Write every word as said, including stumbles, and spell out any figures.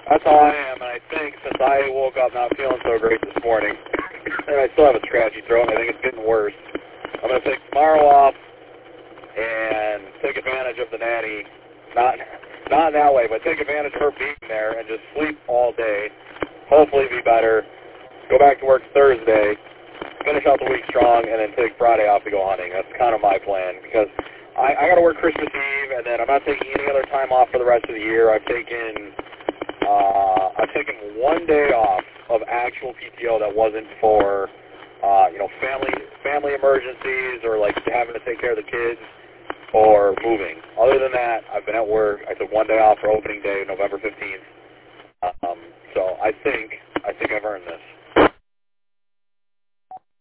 That's how I am, and I think since I woke up not feeling so great this morning, and I still have a scratchy throat, and I think it's getting worse, I'm going to take tomorrow off and take advantage of the nanny, not not in that way, but take advantage of her being there and just sleep all day, hopefully be better, go back to work Thursday, finish out the week strong, and then take Friday off to go hunting. That's kind of my plan, because I, I got to work Christmas Eve, and then I'm not taking any other time off for the rest of the year. I've taken uh, I've taken one day off of actual P T O that wasn't for uh, you know family family emergencies or like having to take care of the kids or moving. Other than that, I've been at work. I took one day off for opening day, November fifteenth. Um, so I think I think I've earned this.